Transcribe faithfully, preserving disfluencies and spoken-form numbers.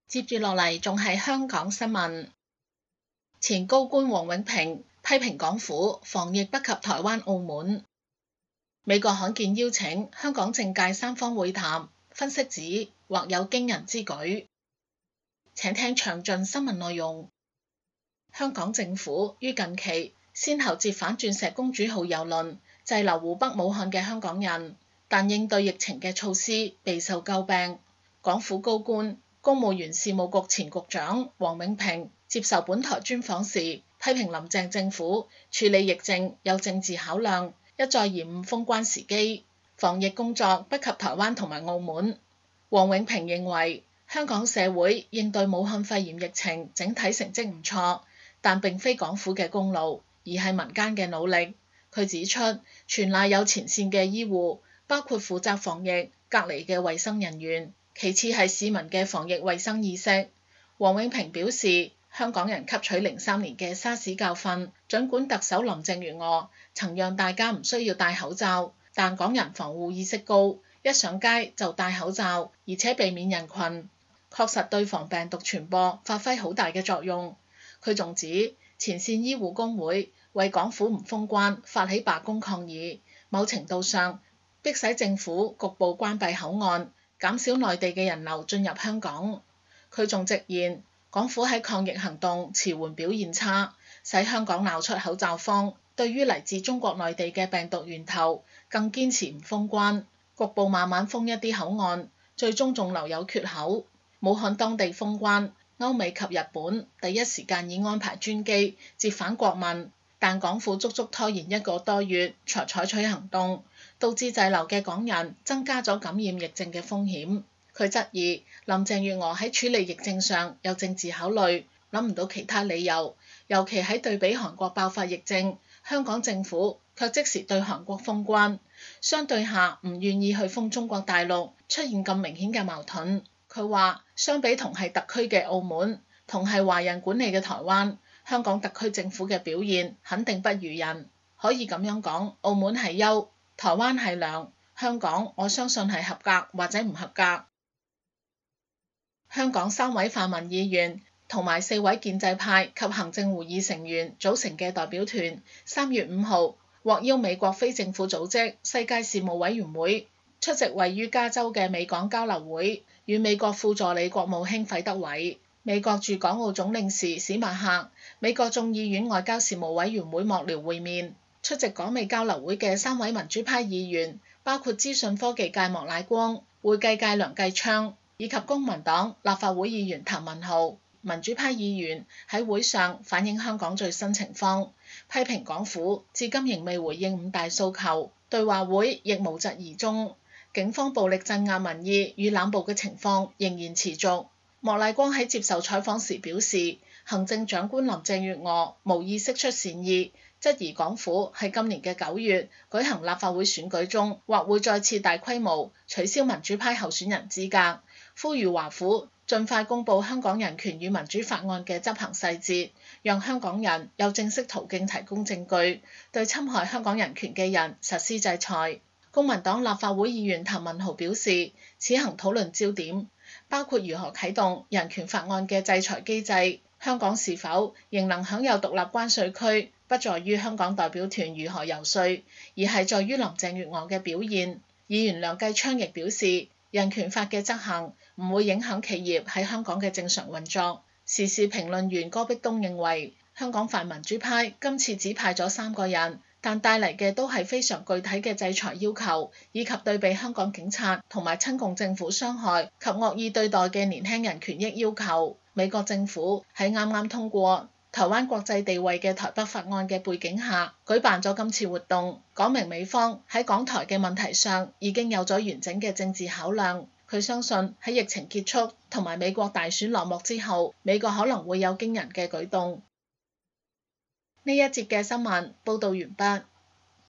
接住落嚟仲係香港新聞。前高官王永平批評港府防疫不及台灣澳門。美國罕見邀請香港政界三方會談，分析指或有驚人之舉。請聽詳盡新聞內容。香港政府於近期先後接返鑽石公主號郵輪，滯留湖北武漢嘅香港人，但應對疫情嘅措施備受詬病。港府高官公務員事務局前局長王永平接受本台專訪時，批評林鄭政府處理疫症有政治考量，一再延誤封關時機，防疫工作不及台灣同埋澳門。王永平認為香港社會應對武漢肺炎疫情整體成績唔錯，但並非港府嘅功勞，而係民間嘅努力。佢指出，全賴有前線嘅醫護，包括負責防疫隔離嘅衛生人員，其次係市民嘅防疫衛生意識。王永平表示，香港人吸取零三年嘅沙士教訓，儘管特首林鄭月娥曾讓大家唔需要戴口罩，但港人防護意識高，一上街就戴口罩，而且避免人群，確實對防病毒傳播發揮好大嘅作用。佢仲指，前線醫護工會為港府唔封關發起罷工抗議，某程度上迫使政府局部關閉口岸，減少內地嘅人流進入香港。佢仲直言，港府喺抗疫行動遲緩表現差，使香港鬧出口罩荒。對於嚟自中國內地嘅病毒源頭，更堅持唔封關，局部慢慢封一啲口岸，最終仲留有缺口。武漢當地封關，歐美及日本第一時間已安排專機接返國民，但港府足足拖延一個多月才採取行動，導致滯留嘅港人增加咗感染疫症嘅風險。佢質疑林鄭月娥喺處理疫症上有政治考慮，諗唔到其他理由，尤其喺對比韓國爆發疫症，香港政府卻即時對韓國封關，相對下唔願意去封中國大陸，出現咁明顯嘅矛盾。佢話相比同係特區嘅澳門，同係華人管理嘅台灣，香港特區政府嘅表現肯定不如人。可以咁樣講，澳門係優，台灣係良，香港我相信係合格或者唔合格。香港三位泛民議員同埋四位建制派及行政會議成員組成嘅代表團，三月五號獲邀美國非政府組織世界事務委員會出席位於加州嘅美港交流會，與美國副助理國務卿費德偉、美國駐港澳總領事史馬克、美國眾議院外交事務委員會幕僚會面。出席港美交流會嘅三位民主派議員包括資訊科技界莫乃光、會計界梁繼昌以及公民黨立法會議員譚文豪。民主派議員喺會上反映香港最新情況，批評港府至今仍未回應五大訴求，對話會亦無疾而終，警方暴力鎮壓民意與濫捕嘅情況仍然持續。莫乃光喺接受採訪時表示，行政長官林鄭月娥無意釋出善意，質疑港府喺今年嘅九月舉行立法會選舉中，或會再次大規模取消民主派候選人資格，呼籲華府盡快公布香港人權與民主法案嘅執行細節，讓香港人有正式途徑提供證據，對侵害香港人權嘅人實施制裁。公民黨立法會議員譚文豪表示，此行討論焦點包括如何啟動人權法案嘅制裁機制，香港是否仍能享有獨立關稅區，不在於香港代表團如何游說，而係在於林鄭月娥嘅表現。議員梁繼昌亦表示，人權法嘅執行唔會影響企業喺香港嘅正常運作。時事評論員戈碧東認為，香港泛民主派今次只派咗三個人，但帶嚟嘅都係非常具體嘅制裁要求，以及對比香港警察同埋親共政府傷害及惡意對待嘅年輕人權益要求。美國政府喺啱啱通過台灣國際地位嘅台北法案嘅背景下，舉辦咗今次活動，講明美方喺港台嘅問題上已經有咗完整嘅政治考量。佢相信喺疫情結束同埋美國大選落幕之後，美國可能會有驚人嘅舉動。呢一節嘅新聞報導完畢。